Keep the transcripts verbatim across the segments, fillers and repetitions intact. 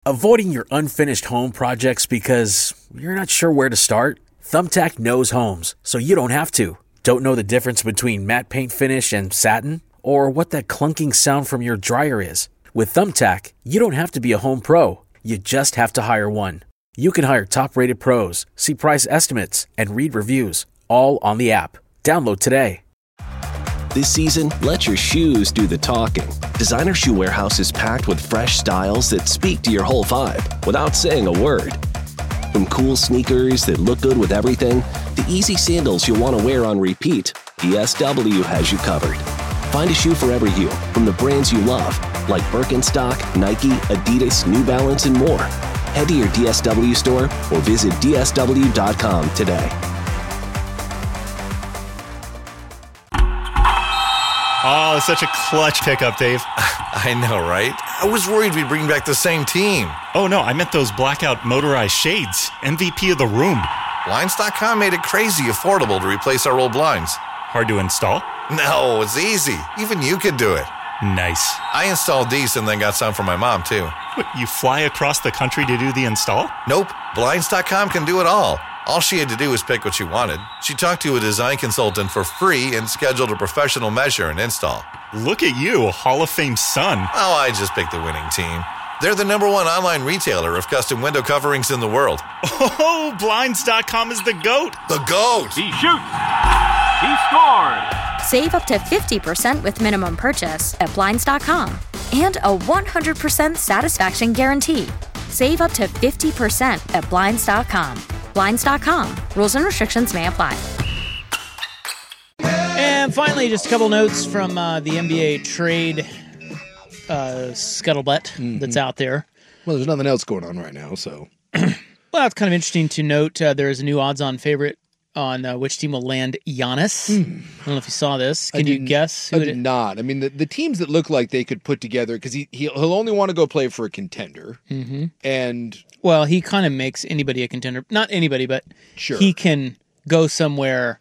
Avoiding your unfinished home projects because you're not sure where to start? Thumbtack knows homes, so you don't have to. Don't know the difference between matte paint finish and satin? Or what that clunking sound from your dryer is? With Thumbtack, you don't have to be a home pro. You just have to hire one. You can hire top-rated pros, see price estimates, and read reviews, all on the app. Download today. This season, let your shoes do the talking. Designer Shoe Warehouse is packed with fresh styles that speak to your whole vibe without saying a word. From cool sneakers that look good with everything, to easy sandals you'll want to wear on repeat, D S W has you covered. Find a shoe for every you from the brands you love, like Birkenstock, Nike, Adidas, New Balance, and more. Head to your D S W store or visit D S W dot com today. Oh, such a clutch pickup, Dave. I know, right? I was worried we'd bring back the same team. Oh, no, I meant those blackout motorized shades. M V P of the room. Blinds dot com made it crazy affordable to replace our old blinds. Hard to install? No, it's easy. Even you could do it. Nice. I installed these and then got some for my mom, too. What, you fly across the country to do the install? Nope. Blinds dot com can do it all. All she had to do was pick what she wanted. She talked to a design consultant for free and scheduled a professional measure and install. Look at you, Hall of Fame son. Oh, I just picked the winning team. They're the number one online retailer of custom window coverings in the world. Oh, Blinds dot com is the GOAT. The GOAT! He shoots! He scores! Save up to fifty percent with minimum purchase at Blinds dot com. And a one hundred percent satisfaction guarantee. Save up to fifty percent at Blinds dot com. Blinds dot com. Rules and restrictions may apply. And finally, just a couple notes from uh, the N B A trade uh, scuttlebutt mm-hmm. that's out there. Well, there's nothing else going on right now, so. Well, it's kind of interesting to note. Uh, there is a new odds-on favorite on uh, which team will land Giannis. Mm. I don't know if you saw this. Can you guess? Who I did it? Not. I mean, the, the teams that look like they could put together, because he, he'll only want to go play for a contender. Mm-hmm. And well, he kind of makes anybody a contender. Not anybody, but sure. He can go somewhere.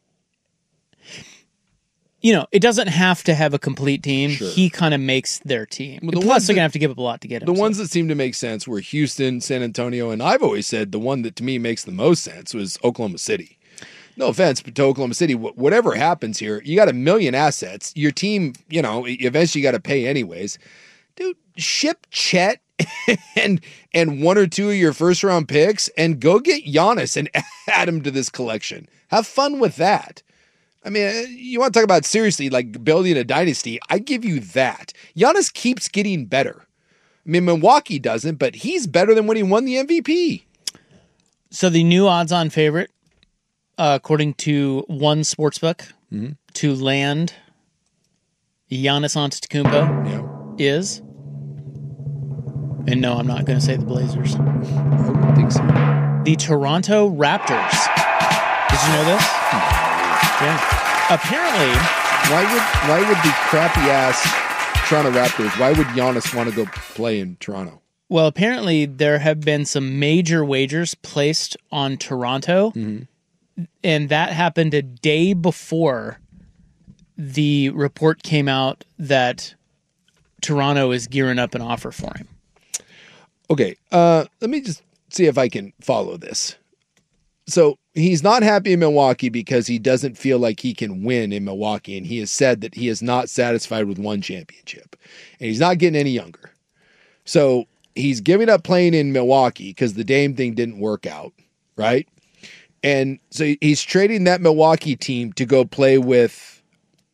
You know, it doesn't have to have a complete team. Sure. He kind of makes their team. Well, the Plus, they're going to have to give up a lot to get him. The so. ones that seem to make sense were Houston, San Antonio, and I've always said the one that to me makes the most sense was Oklahoma City. No offense, but to Oklahoma City, whatever happens here, you got a million assets. Your team, you know, eventually you got to pay anyways. Dude, ship Chet and and one or two of your first round picks and go get Giannis and add him to this collection. Have fun with that. I mean, you want to talk about seriously, like building a dynasty, I give you that. Giannis keeps getting better. I mean, Milwaukee doesn't, but he's better than when he won the M V P. So the new odds-on favorite, uh, according to One Sportsbook, mm-hmm. to land Giannis Antetokounmpo yeah. is, and no, I'm not going to say the Blazers. I wouldn't think so. The Toronto Raptors. Did you know this? Hmm. Yeah. Apparently, why would why would the crappy ass Toronto Raptors? Why would Giannis want to go play in Toronto? Well, apparently there have been some major wagers placed on Toronto, mm-hmm. and that happened a day before the report came out that Toronto is gearing up an offer for him. Okay, uh, let me just see if I can follow this. So he's not happy in Milwaukee because he doesn't feel like he can win in Milwaukee. And he has said that he is not satisfied with one championship. And he's not getting any younger. So he's giving up playing in Milwaukee because the Dame thing didn't work out, right? And so he's trading that Milwaukee team to go play with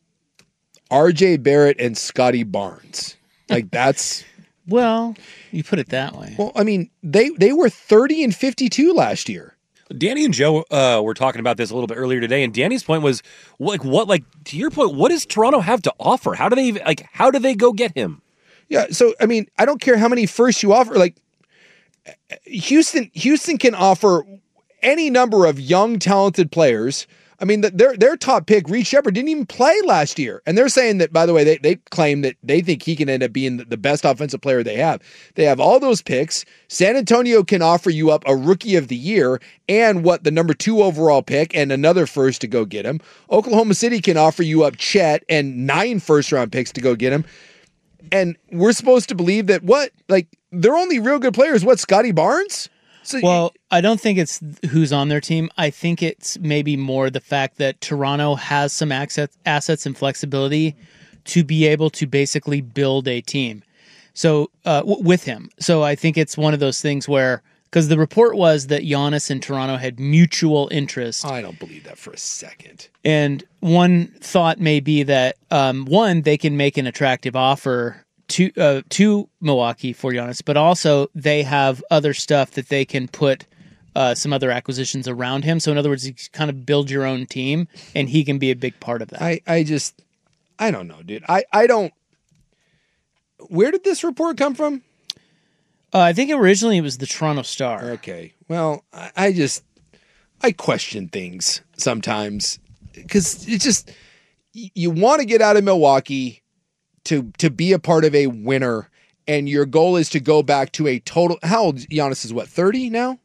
R J Barrett and Scotty Barnes. Like that's... Well, you put it that way. Well, I mean, they, they were thirty and fifty-two last year. Danny and Joe uh, were talking about this a little bit earlier today, and Danny's point was, like, what, like, to your point, what does Toronto have to offer? How do they, even, like, how do they go get him? Yeah, so, I mean, I don't care how many firsts you offer. Like, Houston, Houston can offer any number of young, talented players. I mean, their their top pick, Reed Shepherd, didn't even play last year. And they're saying that, by the way, they, they claim that they think he can end up being the best offensive player they have. They have all those picks. San Antonio can offer you up a rookie of the year and what the number two overall pick and another first to go get him. Oklahoma City can offer you up Chet and nine first round picks to go get him. And we're supposed to believe that what? Like, their only real good player is what, Scotty Barnes? So Well, I don't think it's who's on their team. I think it's maybe more the fact that Toronto has some access, assets and flexibility to be able to basically build a team. So uh, w- with him. So I think it's one of those things where, because the report was that Giannis and Toronto had mutual interest. I don't believe that for a second. And one thought may be that, um, one, they can make an attractive offer to uh, to Milwaukee for Giannis, but also they have other stuff that they can put uh, some other acquisitions around him. So in other words, you kind of build your own team, and he can be a big part of that. I, I just, I don't know, dude. I, I don't, where did this report come from? Uh, I think originally it was the Toronto Star. Okay. Well, I, I just, I question things sometimes because it's just, y- you want to get out of Milwaukee to to be a part of a winner, and your goal is to go back to a total. How old Giannis is? What, thirty now?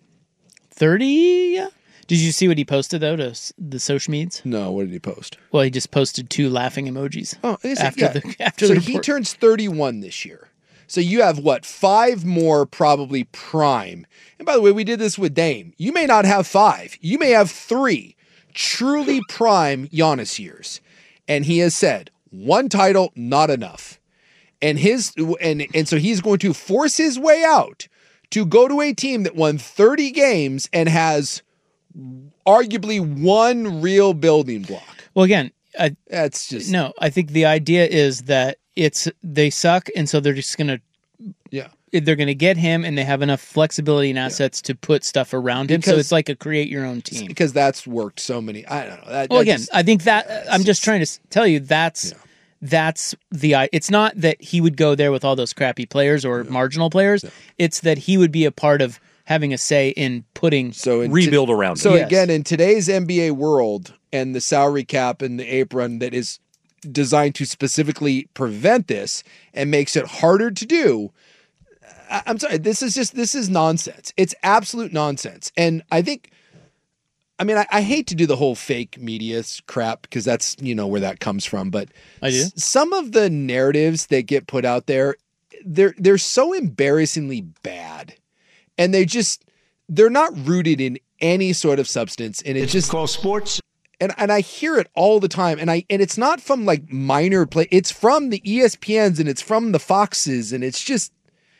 thirty? Yeah. Did you see what he posted though to s- the social medias? No. What did he post? Well, he just posted two laughing emojis. Oh, is it? after Yeah. the after so the he report. turns thirty-one this year. So you have what, five more probably prime. And by the way, we did this with Dame. You may not have five. You may have three truly prime Giannis years. And he has said, one title, not enough. And his and and so he's going to force his way out to go to a team that won thirty games and has arguably one real building block. Well, again, I, That's just no. I think the idea is that it's they suck, and so they're just gonna yeah. they're gonna get him, and they have enough flexibility and assets to put stuff around him. So Because- it's like a create your own team. Because that's worked so many. I don't know. That, Well, that again, just- I think that I'm just trying to s- tell you that's that's the i- it's not that he would go there with all those crappy players or marginal players. It's that he would be a part of having a say in putting so in Rebuild around So him. Yes. again, in today's N B A world and the salary cap and the apron that is designed to specifically prevent this and makes it harder to do. I- I'm sorry. This is just this is nonsense. It's absolute nonsense. And I think. I mean, I, I hate to do the whole fake media crap because that's, you know, where that comes from. But I do. s- some of the narratives that get put out there, they're they're so embarrassingly bad, and they just they're not rooted in any sort of substance. And it It's just called sports. and and I hear it all the time. And I and it's not from like minor play. It's from the E S P Ns and it's from the Foxes, and it's just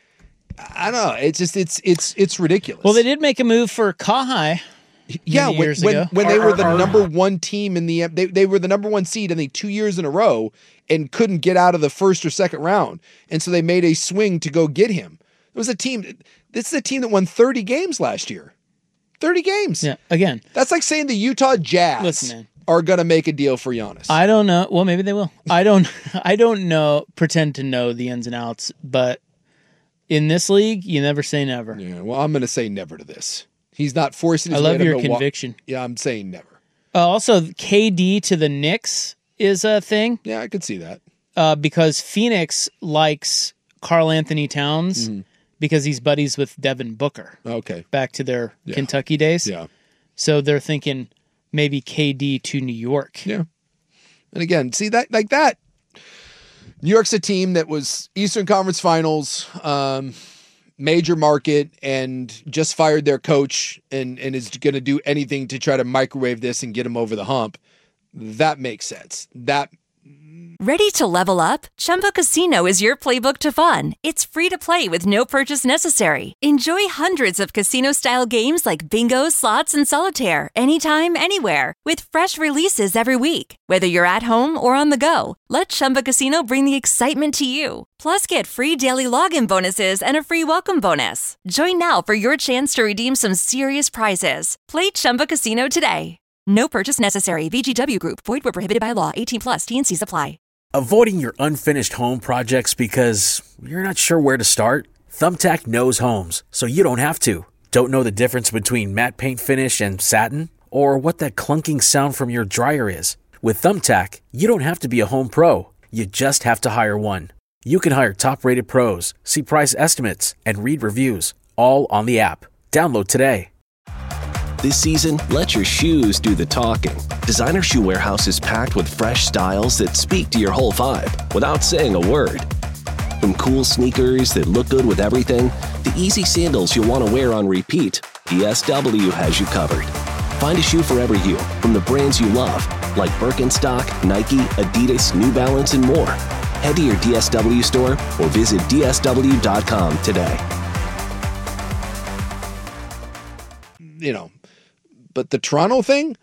I don't know. It's just it's it's it's ridiculous. Well, they did make a move for Kahai. Yeah, many when, years when, ago. when they were the number one team in the they they were the number one seed I think two years in a row and couldn't get out of the first or second round, and so they made a swing to go get him. It was a team. This is a team that won thirty games last year. Thirty games. Yeah, again, That's like saying the Utah Jazz Listen, man. are going to make a deal for Giannis. I don't know. Well, maybe they will. I don't. I don't know. Pretend to know the ins and outs, but in this league, you never say never. yeah, well, I'm going to say never to this. He's not forcing I his love way to your Milwaukee. conviction. Yeah, I'm saying never. Uh, also, K D to the Knicks is a thing Yeah, I could see that. uh, because Phoenix likes Karl Anthony Towns Mm-hmm. because he's buddies with Devin Booker. Okay. Back to their Yeah. Kentucky days. Yeah. So they're thinking maybe K D to New York. Yeah. And again, see that like that. New York's a team that was Eastern Conference Finals, um, major market, and just fired their coach and, and is going to do anything to try to microwave this and get them over the hump. That makes sense. That Ready to level up? Chumba Casino is your playbook to fun. It's free to play with no purchase necessary. Enjoy hundreds of casino-style games like bingo, slots, and solitaire anytime, anywhere with fresh releases every week. Whether you're at home or on the go, let Chumba Casino bring the excitement to you. Plus, get free daily login bonuses and a free welcome bonus. Join now for your chance to redeem some serious prizes. Play Chumba Casino today. No purchase necessary. V G W Group. Void where prohibited by law. eighteen plus. T and Cs apply. Avoiding your unfinished home projects because you're not sure where to start? Thumbtack knows homes, so you don't have to. Don't know the difference between matte paint finish and satin? Or what that clunking sound from your dryer is? With Thumbtack, you don't have to be a home pro. You just have to hire one. You can hire top-rated pros, see price estimates, and read reviews, all on the app. Download today. This season, let your shoes do the talking. Designer Shoe Warehouse is packed with fresh styles that speak to your whole vibe without saying a word. From cool sneakers that look good with everything, to easy sandals you'll want to wear on repeat, D S W has you covered. Find a shoe for every you, from the brands you love, like Birkenstock, Nike, Adidas, New Balance, and more. Head to your D S W store or visit D S W dot com today. You know, but the Toronto thing?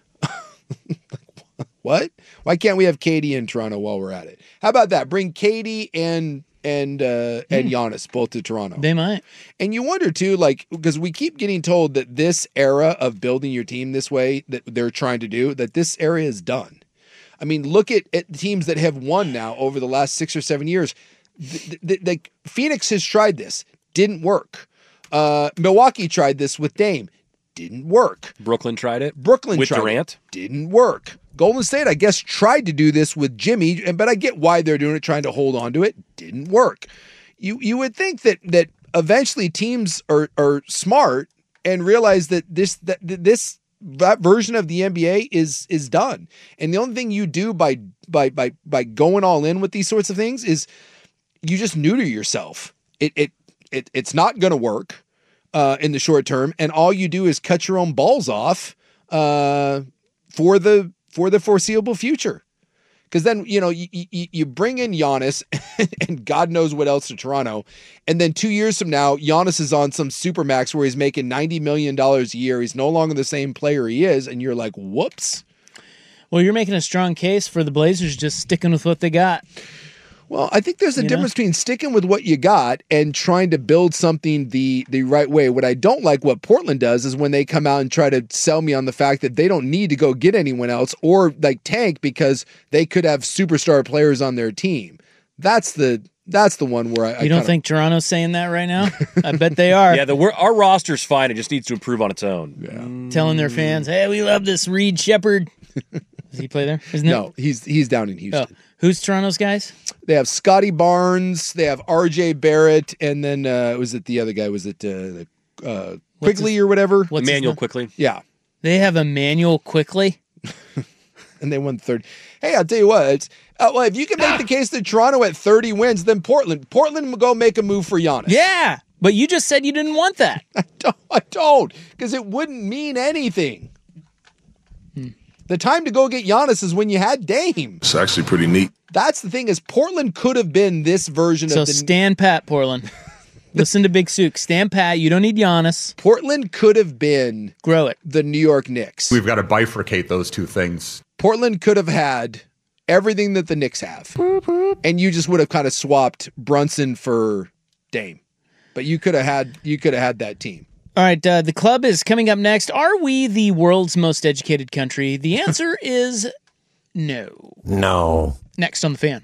What? Why can't we have Katie in Toronto while we're at it? How about that? Bring Katie and and uh, and Giannis both to Toronto. They might. And you wonder too, like, because we keep getting told that this era of building your team this way that they're trying to do, that this era is done. I mean, look at, at teams that have won now over the last six or seven years. The, the, the Phoenix has tried this, didn't work. Uh, Milwaukee tried this with Dame, didn't work. Brooklyn tried it. Brooklyn with tried Durant. it, didn't work. Golden State, I guess, tried to do this with Jimmy, and but I get why they're doing it, trying to hold on to it. Didn't work. You you would think that that eventually teams are are smart and realize that this that this that version of the N B A is is done. And the only thing you do by by by by going all in with these sorts of things is you just neuter yourself. It it it it's not going to work uh, in the short term, and all you do is cut your own balls off uh, for the for the foreseeable future. Because then, you know, you, you, you bring in Giannis and God knows what else to Toronto. And then two years from now, Giannis is on some supermax where he's making ninety million dollars a year. He's no longer the same player he is. And you're like, whoops. Well, you're making a strong case for the Blazers just sticking with what they got. Well, I think there's a You difference know? between sticking with what you got and trying to build something the the right way. What I don't like what Portland does is when they come out and try to sell me on the fact that they don't need to go get anyone else or like tank because they could have superstar players on their team. That's the that's the one where I, I You don't kinda, think Toronto's saying that right now? I bet they are. Yeah, the we're, our roster's fine. It just needs to improve on its own. Yeah. Telling their fans, hey, we love this Reed Shepherd. Does he play there? Isn't it? No, he's he's down in Houston. Oh. Who's Toronto's guys? They have Scotty Barnes, they have R J Barrett, and then uh, was it the other guy? Was it uh, uh, Quigley his- or whatever? What's his Emmanuel name? quickly. Yeah, They have Emmanuel Quickly. and they won third. Hey, I'll tell you what. It's, uh, well, if you can make the case that Toronto at thirty wins, then Portland, Portland will go make a move for Giannis. Yeah, but you just said you didn't want that. I don't, I don't, because it wouldn't mean anything. Hmm. The time to go get Giannis is when you had Dame. It's actually pretty neat. That's the thing is Portland could have been this version So of the stand pat, Portland. Listen to Big Sook. Stand pat. You don't need Giannis. Portland could have been Grow it. the New York Knicks. We've got to bifurcate those two things. Portland could have had everything that the Knicks have. And you just would have kind of swapped Brunson for Dame. But you could have had you could have had that team. All right, uh, the club is coming up next. Are we the world's most educated country? The answer is no. No. Next on The Fan.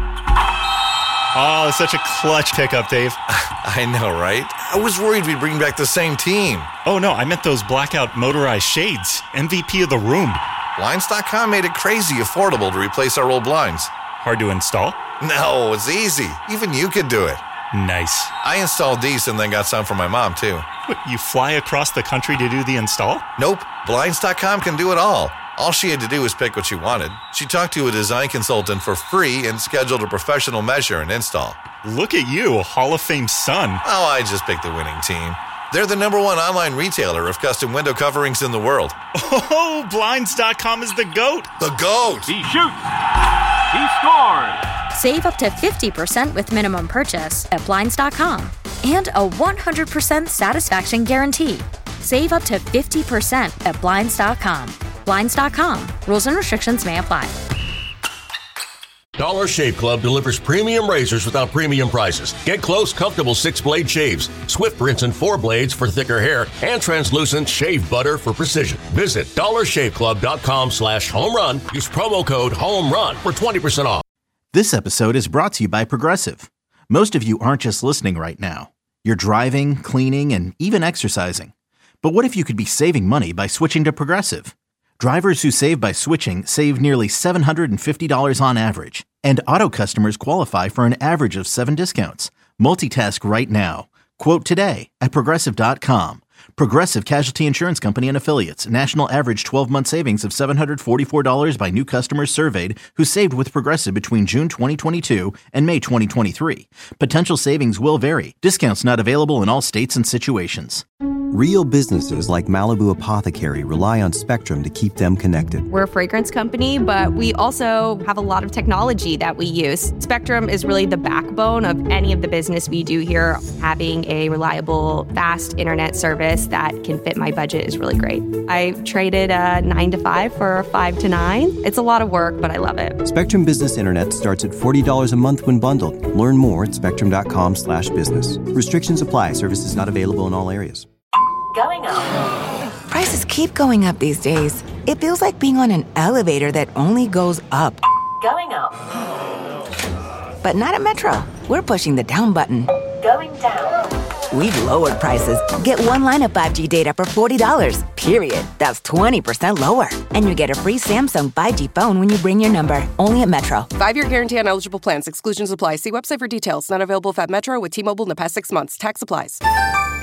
Oh, such a clutch pickup, Dave. I know, right? I was worried we'd bring back the same team. Oh, no, I meant those blackout motorized shades. M V P of the room. Blinds dot com made it crazy affordable to replace our old blinds. Hard to install? No, it's easy. Even you could do it. Nice. I installed these and then got some for my mom, too. What, you fly across the country to do the install? Nope. Blinds dot com can do it all. All she had to do was pick what she wanted. She talked to a design consultant for free and scheduled a professional measure and install. Look at you, Hall of Fame son. Oh, I just picked the winning team. They're the number one online retailer of custom window coverings in the world. Oh, Blinds dot com is the GOAT. The GOAT! He shoots. He scores. Save up to fifty percent with minimum purchase at Blinds dot com. And a one hundred percent satisfaction guarantee. Save up to fifty percent at Blinds dot com. Blinds dot com. Rules and restrictions may apply. Dollar Shave Club delivers premium razors without premium prices. Get close, comfortable six-blade shaves, swift rinse and four blades for thicker hair, and translucent shave butter for precision. Visit dollar shave club dot com slash home run. Use promo code HOMERUN for twenty percent off. This episode is brought to you by Progressive. Most of you aren't just listening right now. You're driving, cleaning, and even exercising. But what if you could be saving money by switching to Progressive? Drivers who save by switching save nearly seven hundred fifty dollars on average. And auto customers qualify for an average of seven discounts. Multitask right now. Quote today at Progressive dot com. Progressive Casualty Insurance Company and Affiliates. National average twelve-month savings of seven hundred forty-four dollars by new customers surveyed who saved with Progressive between June twenty twenty-two and May twenty twenty-three. Potential savings will vary. Discounts not available in all states and situations. Real businesses like Malibu Apothecary rely on Spectrum to keep them connected. We're a fragrance company, but we also have a lot of technology that we use. Spectrum is really the backbone of any of the business we do here. Having a reliable, fast internet service that can fit my budget is really great. I traded a nine to five for a five to nine. It's a lot of work, but I love it. Spectrum Business Internet starts at forty dollars a month when bundled. Learn more at spectrum.com slash business. Restrictions apply. Services not available in all areas. Going up. Prices keep going up these days. It feels like being on an elevator that only goes up. Going up. But not at Metro. We're pushing the down button. Going down. We've lowered prices. Get one line of five G data for forty dollars, period. That's twenty percent lower. And you get a free Samsung five G phone when you bring your number. Only at Metro. Five-year guarantee on eligible plans. Exclusions apply. See website for details. Not available if at Metro with T-Mobile in the past six months. Tax applies.